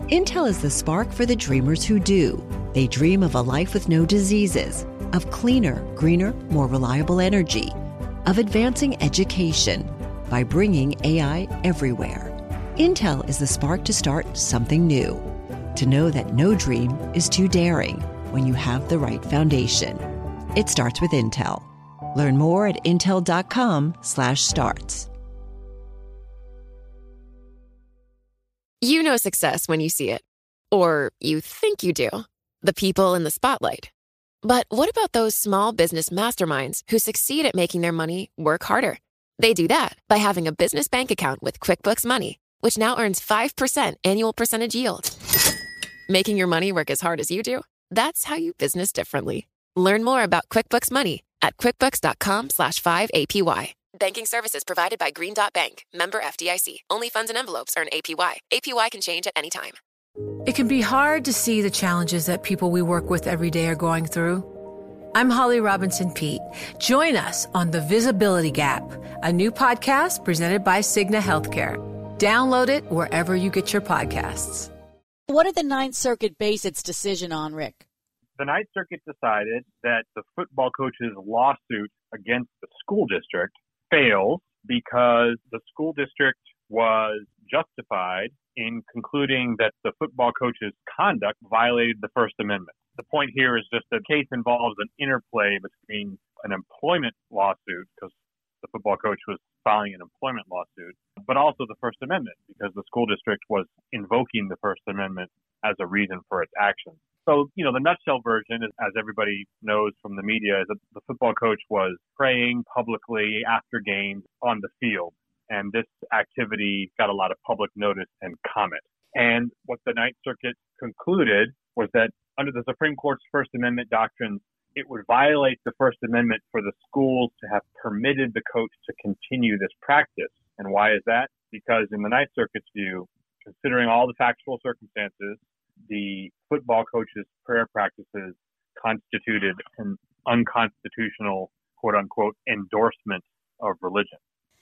Intel is the spark for the dreamers who do. They dream of a life with no diseases, of cleaner, greener, more reliable energy, of advancing education by bringing AI everywhere. Intel is the spark to start something new, to know that no dream is too daring when you have the right foundation. It starts with Intel. Learn more at intel.com/starts. You know success when you see it. Or you think you do. The people in the spotlight. But what about those small business masterminds who succeed at making their money work harder? They do that by having a business bank account with QuickBooks Money, which now earns 5% annual percentage yield. Making your money work as hard as you do? That's how you business differently. Learn more about QuickBooks Money at quickbooks.com/5APY. Banking services provided by Green Dot Bank. Member FDIC. Only funds and envelopes earn APY. APY can change at any time. It can be hard to see the challenges that people we work with every day are going through. I'm Holly Robinson Peete. Join us on The Visibility Gap, a new podcast presented by Cigna Healthcare. Download it wherever you get your podcasts. What did the Ninth Circuit base its decision on, Rick? The Ninth Circuit decided that the football coach's lawsuit against the school district fails because the school district was justified in concluding that the football coach's conduct violated the First Amendment. The point here is just that the case involves an interplay between an employment lawsuit, because the football coach was filing an employment lawsuit, but also the First Amendment, because the school district was invoking the First Amendment as a reason for its actions. So, the nutshell version, as everybody knows from the media, is that the football coach was praying publicly after games on the field. And this activity got a lot of public notice and comment. And what the Ninth Circuit concluded was that under the Supreme Court's First Amendment doctrine, it would violate the First Amendment for the schools to have permitted the coach to continue this practice. And why is that? Because in the Ninth Circuit's view, considering all the factual circumstances, the football coach's prayer practices constituted an unconstitutional, quote unquote, endorsement of religion.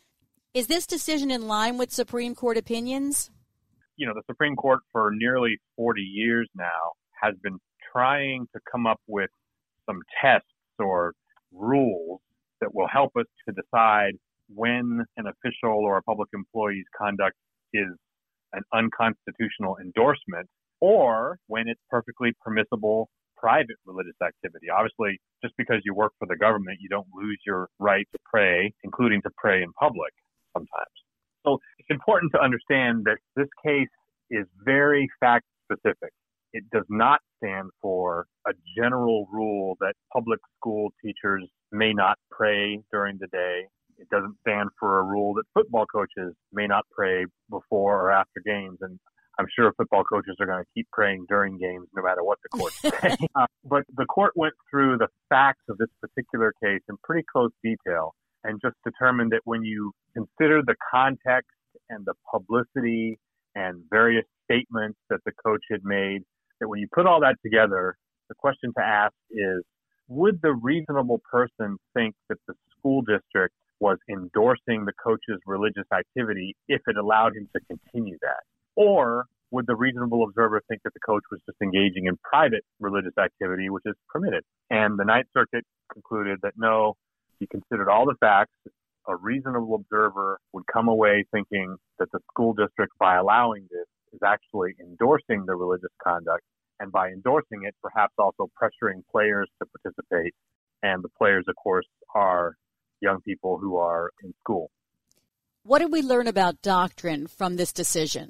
Is this decision in line with Supreme Court opinions? The Supreme Court for nearly 40 years now has been trying to come up with some tests or rules that will help us to decide when an official or a public employee's conduct is an unconstitutional endorsement or when it's perfectly permissible private religious activity. Obviously, just because you work for the government, you don't lose your right to pray, including to pray in public sometimes. So it's important to understand that this case is very fact-specific. It does not stand for a general rule that public school teachers may not pray during the day. It doesn't stand for a rule that football coaches may not pray before or after games. And I'm sure football coaches are going to keep praying during games no matter what the court says. But the court went through the facts of this particular case in pretty close detail and just determined that when you consider the context and the publicity and various statements that the coach had made, that when you put all that together, the question to ask is, would the reasonable person think that the school district was endorsing the coach's religious activity if it allowed him to continue that? Or would the reasonable observer think that the coach was just engaging in private religious activity, which is permitted? And the Ninth Circuit concluded that no, he considered all the facts. A reasonable observer would come away thinking that the school district, by allowing this, is actually endorsing the religious conduct, and by endorsing it, perhaps also pressuring players to participate. And the players, of course, are young people who are in school. What did we learn about doctrine from this decision?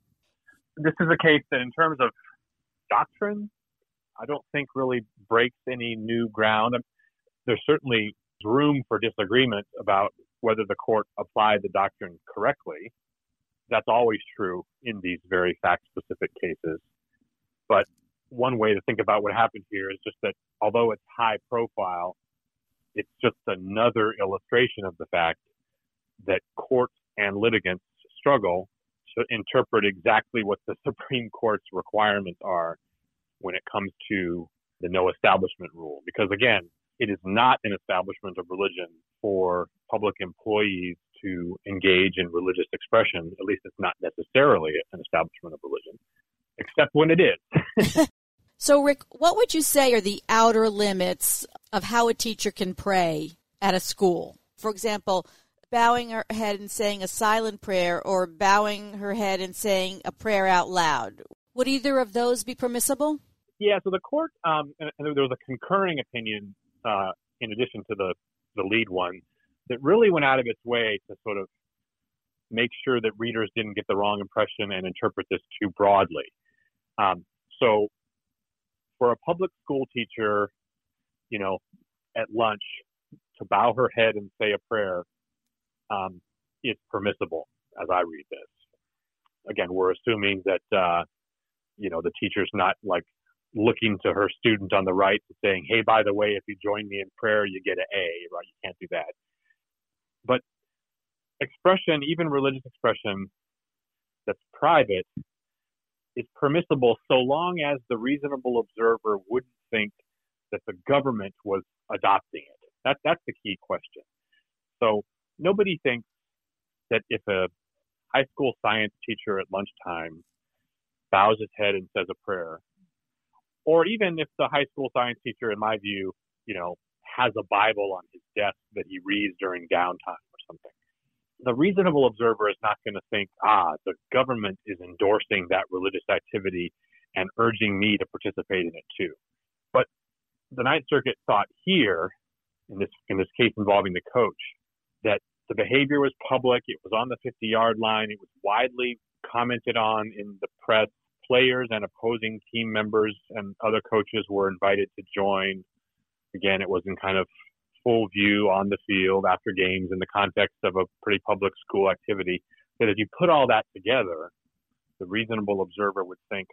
This is a case that, in terms of doctrine, I don't think really breaks any new ground. There's certainly room for disagreement about whether the court applied the doctrine correctly. That's always true in these very fact-specific cases. But one way to think about what happened here is just that although it's high profile, it's just another illustration of the fact that courts and litigants struggle to interpret exactly what the Supreme Court's requirements are when it comes to the no establishment rule. Because again, it is not an establishment of religion for public employees to engage in religious expression. At least it's not necessarily an establishment of religion. except when it is. So, Rick, what would you say are the outer limits of how a teacher can pray at a school? For example, bowing her head and saying a silent prayer, or bowing her head and saying a prayer out loud. Would either of those be permissible? Yeah, so the court, and there was a concurring opinion in addition to the lead one, that really went out of its way to sort of make sure that readers didn't get the wrong impression and interpret this too broadly. So for a public school teacher, at lunch, to bow her head and say a prayer, is permissible, as I read this. Again, we're assuming that, the teacher's not like looking to her student on the right and saying, hey, by the way, if you join me in prayer, you get an A, right? You can't do that. But expression, even religious expression that's private, is permissible so long as the reasonable observer wouldn't think that the government was adopting it. That's the key question. So nobody thinks that if a high school science teacher at lunchtime bows his head and says a prayer, or even if the high school science teacher, in my view, has a Bible on his desk that he reads during downtime or something, the reasonable observer is not going to think, the government is endorsing that religious activity and urging me to participate in it too. But the Ninth Circuit thought here, in this case involving the coach, that the behavior was public, it was on the 50-yard line, it was widely commented on in the press. Players and opposing team members and other coaches were invited to join. Again, it was in kind of full view on the field after games in the context of a pretty public school activity. That if you put all that together, the reasonable observer would think,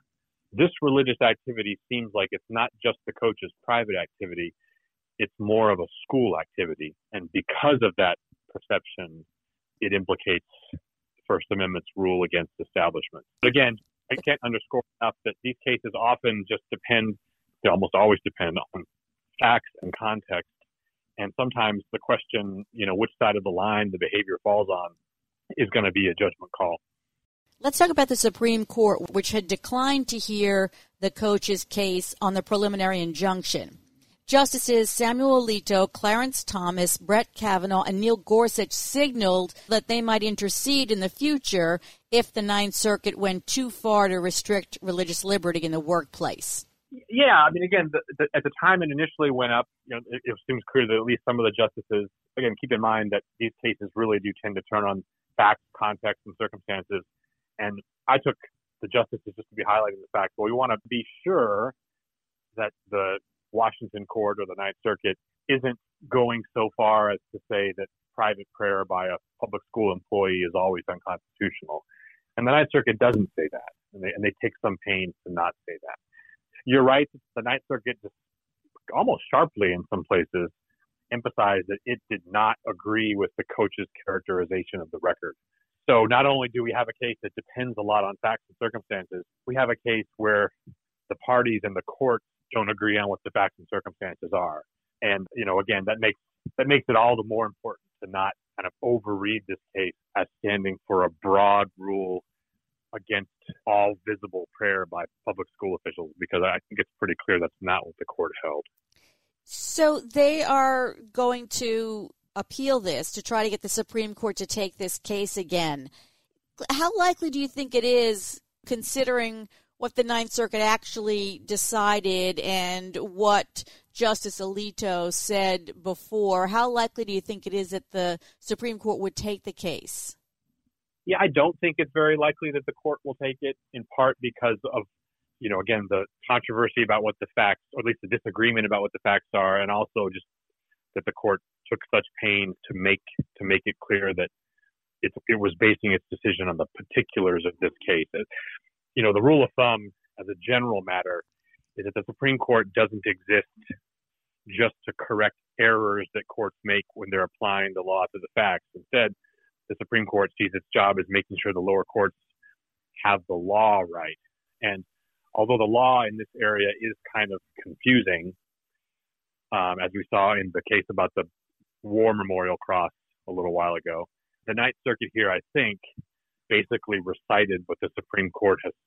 this religious activity seems like it's not just the coach's private activity, it's more of a school activity. And because of that perception, it implicates the First Amendment's rule against establishment. But again, I can't underscore enough that these cases often just they almost always depend on facts and context. And sometimes the question, which side of the line the behavior falls on is going to be a judgment call. Let's talk about the Supreme Court, which had declined to hear the coach's case on the preliminary injunction. Justices Samuel Alito, Clarence Thomas, Brett Kavanaugh, and Neil Gorsuch signaled that they might intercede in the future if the Ninth Circuit went too far to restrict religious liberty in the workplace. Yeah, I mean, again, at the time it initially went up, it seems clear that at least some of the justices, again, keep in mind that these cases really do tend to turn on facts, context, and circumstances. And I took the justices just to be highlighting the fact, we want to be sure that the Washington court or the Ninth Circuit isn't going so far as to say that private prayer by a public school employee is always unconstitutional. And the Ninth Circuit doesn't say that, and they take some pains to not say that. You're right, the Ninth Circuit just almost sharply in some places emphasized that it did not agree with the coach's characterization of the record. So not only do we have a case that depends a lot on facts and circumstances, we have a case where the parties and the court don't agree on what the facts and circumstances are. And, again, that makes it all the more important to not kind of overread this case as standing for a broad rule against all visible prayer by public school officials, because I think it's pretty clear that's not what the court held. So they are going to appeal this to try to get the Supreme Court to take this case again. How likely do you think it is, considering what the Ninth Circuit actually decided and what Justice Alito said before? How likely do you think it is that the Supreme Court would take the case? Yeah, I don't think it's very likely that the court will take it, in part because of, again, the controversy about what the facts, or at least the disagreement about what the facts are, and also just that the court took such pains to make it clear that it was basing its decision on the particulars of this case. The rule of thumb, as a general matter, is that the Supreme Court doesn't exist just to correct errors that courts make when they're applying the law to the facts. Instead, the Supreme Court sees its job as making sure the lower courts have the law right. And although the law in this area is kind of confusing, as we saw in the case about the War Memorial Cross a little while ago, the Ninth Circuit here, I think, basically recited what the Supreme Court has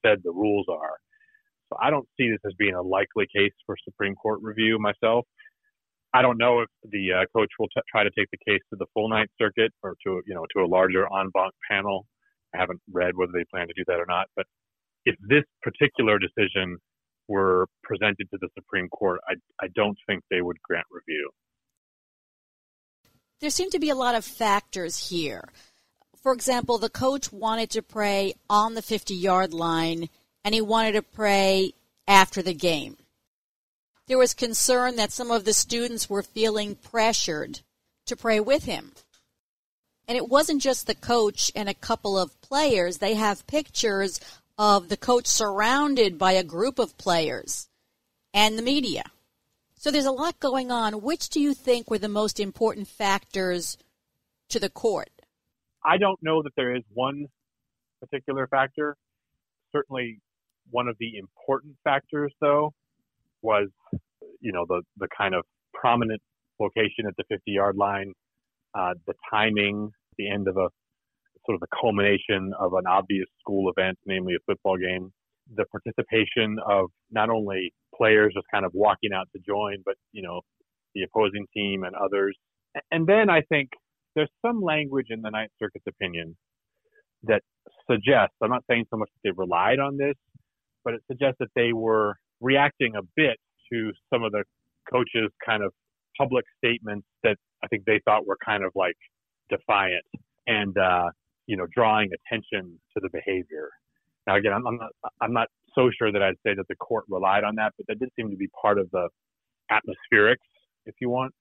said the rules are. So I don't see this as being a likely case for Supreme Court review myself. I don't know if the coach will try to take the case to the full Ninth Circuit or to a larger en banc panel. I haven't read whether they plan to do that or not. But if this particular decision were presented to the Supreme Court, I don't think they would grant review. There seem to be a lot of factors here. For example, the coach wanted to pray on the 50-yard line, and he wanted to pray after the game. There was concern that some of the students were feeling pressured to pray with him. And it wasn't just the coach and a couple of players. They have pictures of the coach surrounded by a group of players and the media. So there's a lot going on. Which do you think were the most important factors to the court? I don't know that there is one particular factor. Certainly one of the important factors, though, was, the kind of prominent location at the 50-yard line, the timing, the end of a sort of the culmination of an obvious school event, namely a football game, the participation of not only players just kind of walking out to join, but, the opposing team and others. And then I think there's some language in the Ninth Circuit's opinion that suggests, I'm not saying so much that they relied on this, but it suggests that they were reacting a bit to some of the coaches' kind of public statements that I think they thought were kind of like defiant and, drawing attention to the behavior. Now, again, I'm not so sure that I'd say that the court relied on that, but that did seem to be part of the atmospherics, if you want.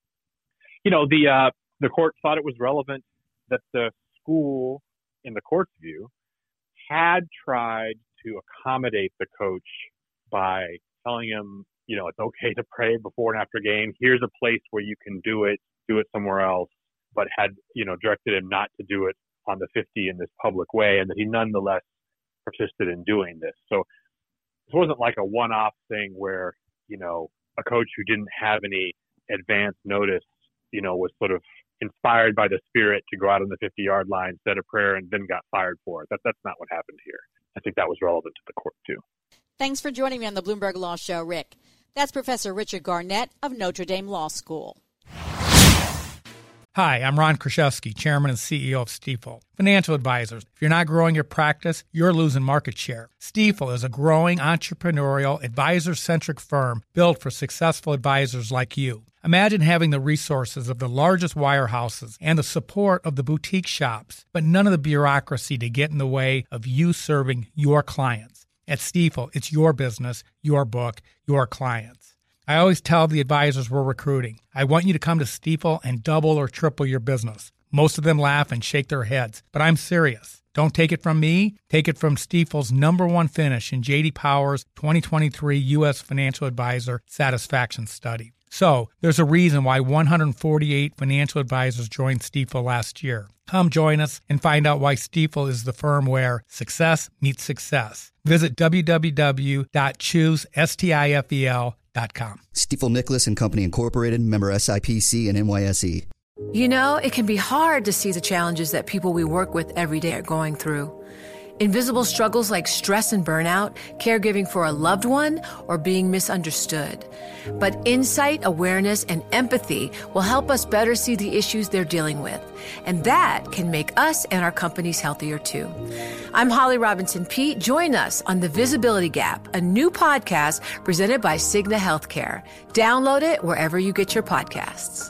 The court thought it was relevant that the school, in the court's view, had tried to accommodate the coach by telling him, it's okay to pray before and after game. Here's a place where you can do it somewhere else, but had, directed him not to do it on the 50 in this public way, and that he nonetheless persisted in doing this. So this wasn't like a one-off thing where, a coach who didn't have any advance notice, was sort of inspired by the spirit to go out on the 50-yard line, said a prayer, and then got fired for it. That's not what happened here. I think that was relevant to the court, too. Thanks for joining me on the Bloomberg Law Show, Rick. That's Professor Richard Garnett of Notre Dame Law School. Hi, I'm Ron Kraszewski, Chairman and CEO of Stifel. Financial advisors, if you're not growing your practice, you're losing market share. Stifel is a growing entrepreneurial, advisor-centric firm built for successful advisors like you. Imagine having the resources of the largest wirehouses and the support of the boutique shops, but none of the bureaucracy to get in the way of you serving your clients. At Stifel, it's your business, your book, your clients. I always tell the advisors we're recruiting, I want you to come to Stifel and double or triple your business. Most of them laugh and shake their heads, but I'm serious. Don't take it from me. Take it from Stifel's #1 finish in J.D. Power's 2023 U.S. Financial Advisor Satisfaction Study. So, there's a reason why 148 financial advisors joined Stifel last year. Come join us and find out why Stifel is the firm where success meets success. Visit www.choosestifel.com. Stifel Nicholas and Company Incorporated, member SIPC and NYSE. It can be hard to see the challenges that people we work with every day are going through. Invisible struggles like stress and burnout, caregiving for a loved one, or being misunderstood. But insight, awareness, and empathy will help us better see the issues they're dealing with. And that can make us and our companies healthier too. I'm Holly Robinson Peete. Join us on The Visibility Gap, a new podcast presented by Cigna Healthcare. Download it wherever you get your podcasts.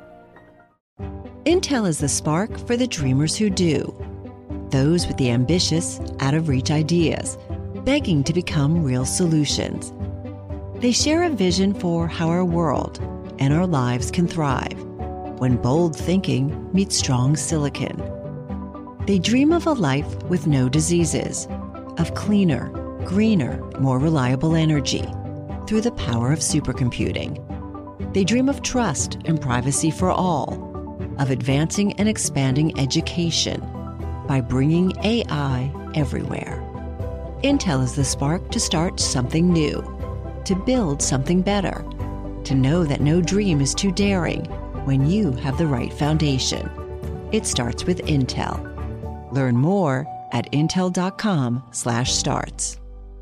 Intel is the spark for the dreamers who do. Those with the ambitious, out-of-reach ideas, begging to become real solutions. They share a vision for how our world and our lives can thrive when bold thinking meets strong silicon. They dream of a life with no diseases, of cleaner, greener, more reliable energy through the power of supercomputing. They dream of trust and privacy for all, of advancing and expanding education by bringing AI everywhere. Intel is the spark to start something new, to build something better, to know that no dream is too daring when you have the right foundation. It starts with Intel. Learn more at intel.com/starts.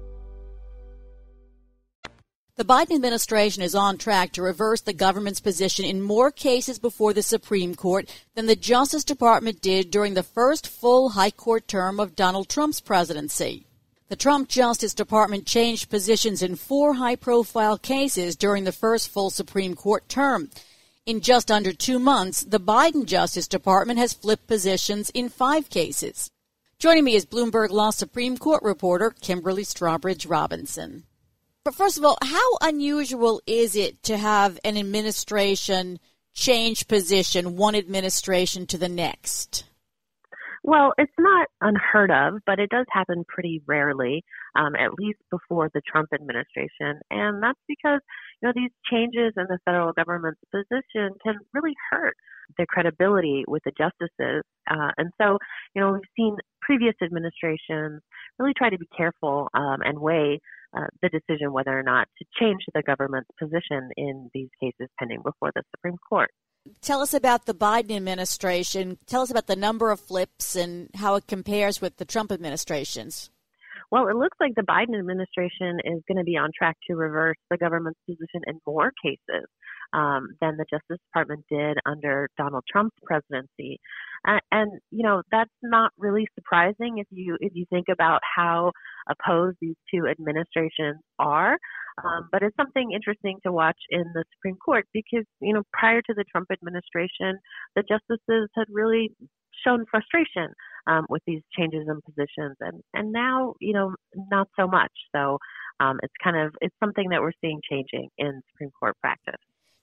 The Biden administration is on track to reverse the government's position in more cases before the Supreme Court than the Justice Department did during the first full high court term of Donald Trump's presidency. The Trump Justice Department changed positions in 4 high-profile cases during the first full Supreme Court term. In just under 2 months, the Biden Justice Department has flipped positions in 5 cases. Joining me is Bloomberg Law Supreme Court reporter Kimberly Strawbridge Robinson. But first of all, how unusual is it to have an administration change position, one administration to the next? Well, it's not unheard of, but it does happen pretty rarely, at least before the Trump administration. And that's because, these changes in the federal government's position can really hurt their credibility with the justices. And so, we've seen previous administrations really try to be careful and weigh the decision whether or not to change the government's position in these cases pending before the Supreme Court. Tell us about the Biden administration. Tell us about the number of flips and how it compares with the Trump administration's. Well, it looks like the Biden administration is going to be on track to reverse the government's position in more cases than the Justice Department did under Donald Trump's presidency. And that's not really surprising if you think about how opposed these two administrations are. But it's something interesting to watch in the Supreme Court because, prior to the Trump administration, the justices had really shown frustration with these changes in positions. And now, not so much. So it's something that we're seeing changing in Supreme Court practice.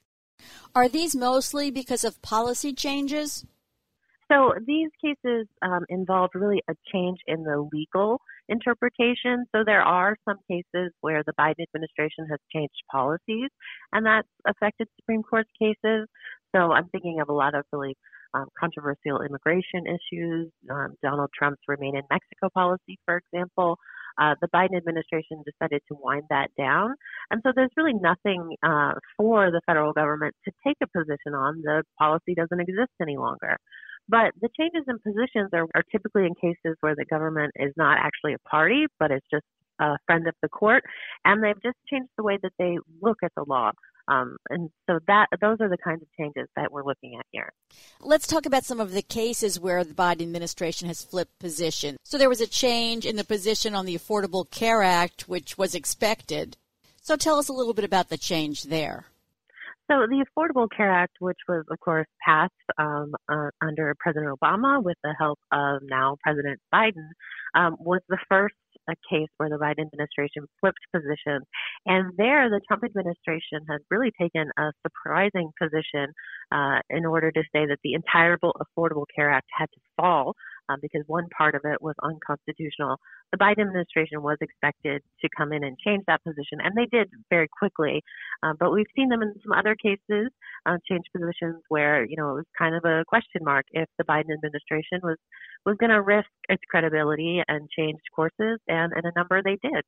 Are these mostly because of policy changes? So these cases involved really a change in the legal interpretation. So there are some cases where the Biden administration has changed policies, and that's affected Supreme Court cases. So I'm thinking of a lot of really controversial immigration issues, Donald Trump's Remain in Mexico policy, for example. The Biden administration decided to wind that down. And so there's really nothing for the federal government to take a position on. The policy doesn't exist any longer. But the changes in positions are typically in cases where the government is not actually a party, but is just a friend of the court. And they've just changed the way that they look at the law. And so those are the kinds of changes that we're looking at here. Let's talk about some of the cases where the Biden administration has flipped position. So there was a change in the position on the Affordable Care Act, which was expected. So tell us a little bit about the change there. So the Affordable Care Act, which was, of course, passed under President Obama with the help of now President Biden, was the first case where the Biden administration flipped positions. And there, the Trump administration has really taken a surprising position in order to say that the entire Affordable Care Act had to fall because one part of it was unconstitutional. The Biden administration was expected to come in and change that position, and they did very quickly. But we've seen them in some other cases change positions where, it was kind of a question mark if the Biden administration was going to risk its credibility and change courses, and in a number they did.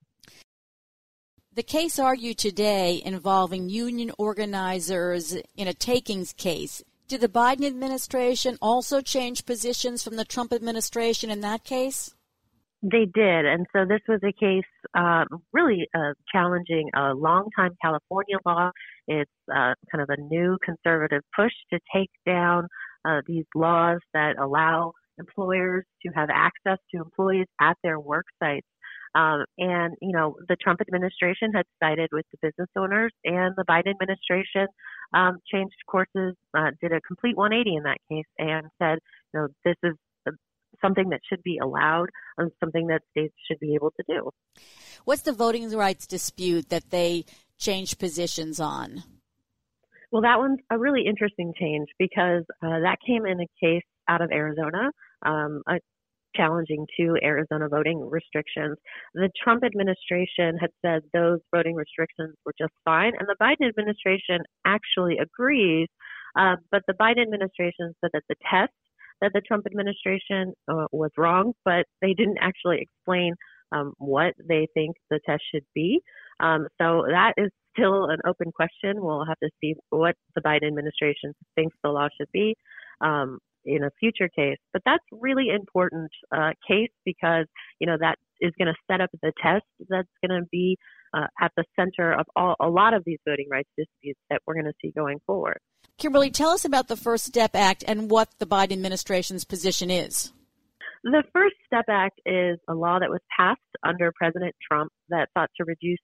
The case argued today involving union organizers in a takings case. Did the Biden administration also change positions from the Trump administration in that case? They did. And so this was a case really challenging a longtime California law. It's kind of a new conservative push to take down these laws that allow employers to have access to employees at their work sites. And the Trump administration had sided with the business owners, and the Biden administration changed courses, did a complete 180 in that case, and said, this is something that should be allowed and something that states should be able to do. What's the voting rights dispute that they changed positions on? Well, that one's a really interesting change because that came in a case out of Arizona, challenging 2 Arizona voting restrictions. The Trump administration had said those voting restrictions were just fine, and the Biden administration actually agrees. But the Biden administration said that the test that the Trump administration was wrong, but they didn't actually explain what they think the test should be. So that is still an open question. We'll have to see what the Biden administration thinks the law should be. in a future case. But that's really important case because, that is going to set up the test that's going to be at the center of a lot of these voting rights disputes that we're going to see going forward. Kimberly, tell us about the First Step Act and what the Biden administration's position is. The First Step Act is a law that was passed under President Trump that sought to reduce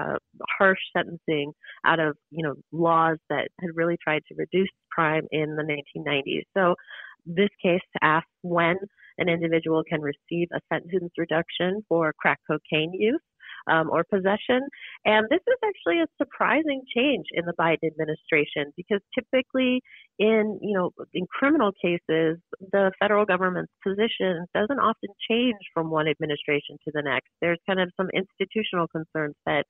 harsh sentencing out of, laws that had really tried to reduce crime in the 1990s. So this case asks when an individual can receive a sentence reduction for crack cocaine use or possession. And this is actually a surprising change in the Biden administration because typically in criminal cases, the federal government's position doesn't often change from one administration to the next. There's kind of some institutional concerns that,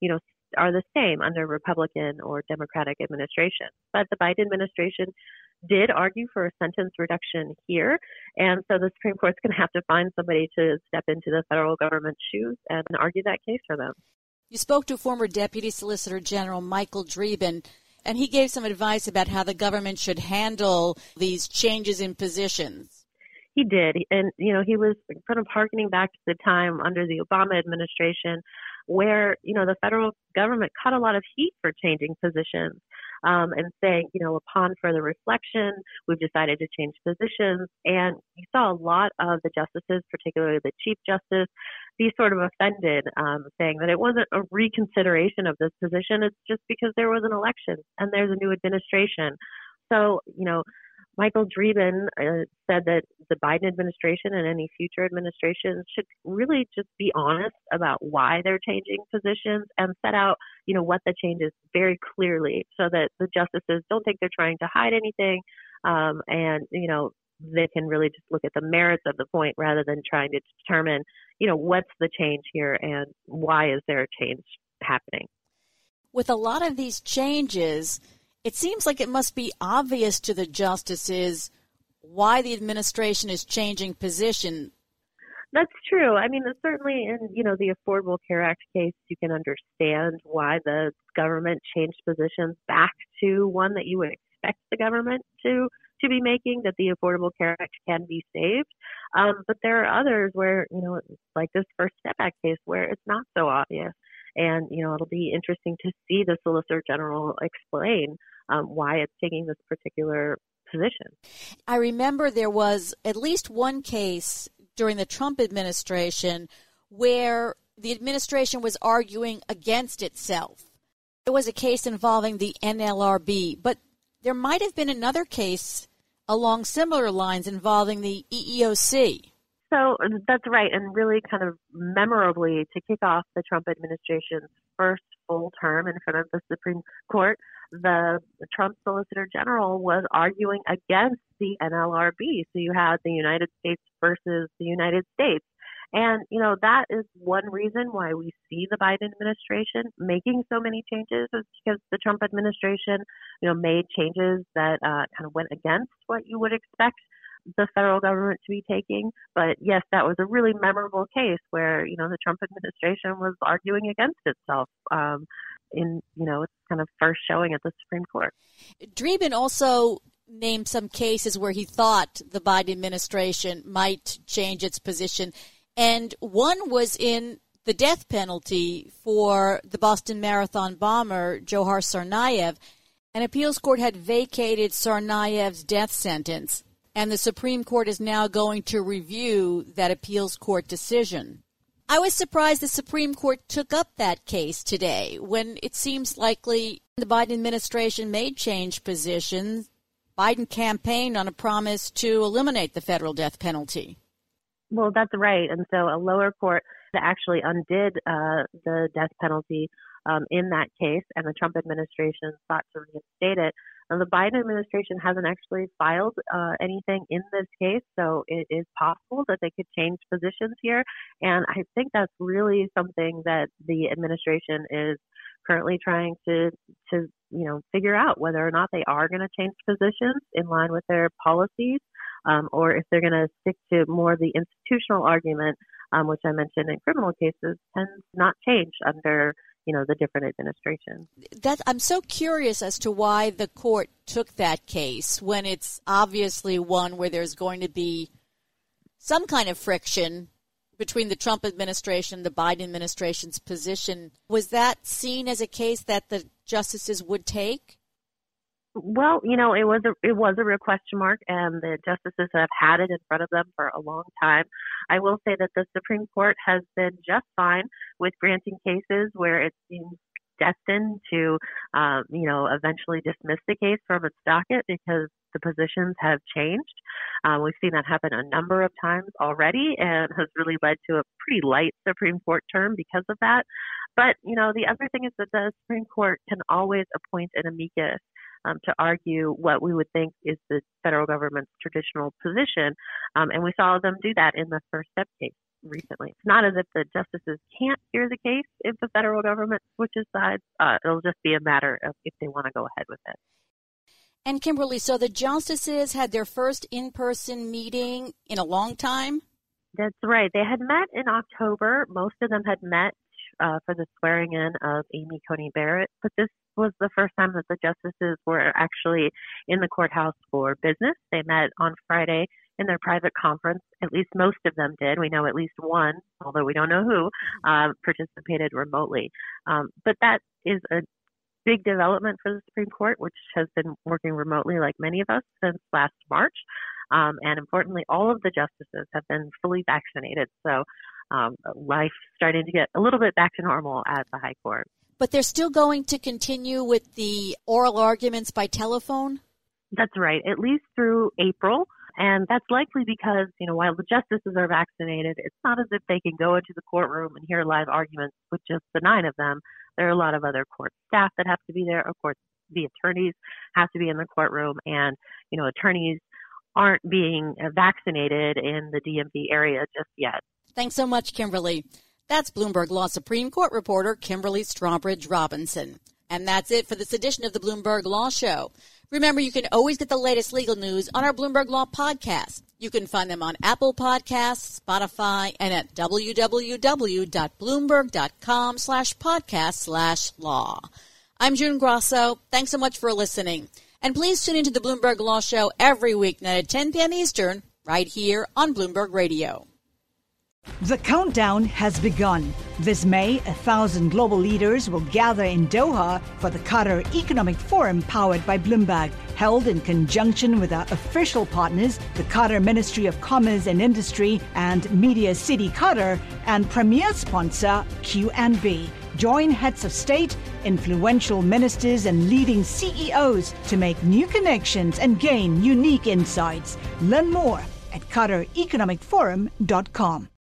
are the same under Republican or Democratic administration. But the Biden administration did argue for a sentence reduction here. And so the Supreme Court's going to have to find somebody to step into the federal government's shoes and argue that case for them. You spoke to former Deputy Solicitor General Michael Dreeben, and he gave some advice about how the government should handle these changes in positions. He did. And, he was kind of harkening back to the time under the Obama administration where, the federal government caught a lot of heat for changing positions and saying, upon further reflection, we've decided to change positions. And you saw a lot of the justices, particularly the Chief Justice, be sort of offended, saying that it wasn't a reconsideration of this position. It's just because there was an election and there's a new administration. So, Michael Dreeben said that the Biden administration and any future administration should really just be honest about why they're changing positions and set out, what the change is very clearly so that the justices don't think they're trying to hide anything and, they can really just look at the merits of the point rather than trying to determine, what's the change here and why is there a change happening. With a lot of these changes, it seems like it must be obvious to the justices why the administration is changing position. That's true. I mean, certainly in, the Affordable Care Act case, you can understand why the government changed positions back to one that you would expect the government to be making, that the Affordable Care Act can be saved. But there are others where, like this First Step Act case where it's not so obvious. And, it'll be interesting to see the Solicitor General explain why it's taking this particular position. I remember there was at least one case during the Trump administration where the administration was arguing against itself. It was a case involving the NLRB, but there might have been another case along similar lines involving the EEOC. So that's right. And really kind of memorably to kick off the Trump administration's first full term in front of the Supreme Court, the Trump Solicitor General was arguing against the NLRB. So you had the United States versus the United States. And, that is one reason why we see the Biden administration making so many changes is because the Trump administration, made changes that kind of went against what you would expect the federal government to be taking. But yes, that was a really memorable case where, the Trump administration was arguing against itself in, its kind of first showing at the Supreme Court. Dreeben also named some cases where he thought the Biden administration might change its position. And one was in the death penalty for the Boston Marathon bomber, Johar Tsarnaev. An appeals court had vacated Tsarnaev's death sentence, and the Supreme Court is now going to review that appeals court decision. I was surprised the Supreme Court took up that case today when it seems likely the Biden administration may change positions. Biden campaigned on a promise to eliminate the federal death penalty. Well, that's right. And so a lower court actually undid the death penalty in that case, and the Trump administration sought to reinstate it. And the Biden administration hasn't actually filed anything in this case, so it is possible that they could change positions here. And I think that's really something that the administration is currently trying to figure out, whether or not they are going to change positions in line with their policies, or if they're going to stick to more of the institutional argument, which I mentioned in criminal cases, tends not change under the different administrations. I'm so curious as to why the court took that case when it's obviously one where there's going to be some kind of friction between the Trump administration, the Biden administration's position. Was that seen as a case that the justices would take? Well, it was a real question mark, and the justices have had it in front of them for a long time. I will say that the Supreme Court has been just fine with granting cases where it seems destined to, eventually dismiss the case from its docket because the positions have changed. We've seen that happen a number of times already, and has really led to a pretty light Supreme Court term because of that. But, the other thing is that the Supreme Court can always appoint an amicus to argue what we would think is the federal government's traditional position. And we saw them do that in the First Step case recently. It's not as if the justices can't hear the case if the federal government switches sides. It'll just be a matter of if they want to go ahead with it. And Kimberly, so the justices had their first in-person meeting in a long time? That's right. They had met in October. Most of them had met for the swearing in of Amy Coney Barrett, but this was the first time that the justices were actually in the courthouse for business. They met on Friday in their private conference. At least most of them did. We know at least one, although we don't know who, participated remotely. But that is a big development for the Supreme Court, which has been working remotely like many of us since last March. And importantly, all of the justices have been fully vaccinated. So life starting to get a little bit back to normal at the High Court. But they're still going to continue with the oral arguments by telephone? That's right, at least through April. And that's likely because, while the justices are vaccinated, it's not as if they can go into the courtroom and hear live arguments with just the 9 of them. There are a lot of other court staff that have to be there. Of course, the attorneys have to be in the courtroom, and, attorneys aren't being vaccinated in the DMV area just yet. Thanks so much, Kimberly. That's Bloomberg Law Supreme Court reporter Kimberly Strawbridge Robinson. And that's it for this edition of the Bloomberg Law Show. Remember, you can always get the latest legal news on our Bloomberg Law podcast. You can find them on Apple Podcasts, Spotify, and at www.bloomberg.com/podcast/law. I'm June Grosso. Thanks so much for listening. And please tune into the Bloomberg Law Show every weeknight at 10 p.m. Eastern, right here on Bloomberg Radio. The countdown has begun. This May, 1,000 global leaders will gather in Doha for the Qatar Economic Forum powered by Bloomberg, held in conjunction with our official partners, the Qatar Ministry of Commerce and Industry and Media City Qatar, and premier sponsor QNB. Join heads of state, influential ministers, and leading CEOs to make new connections and gain unique insights. Learn more at QatarEconomicForum.com.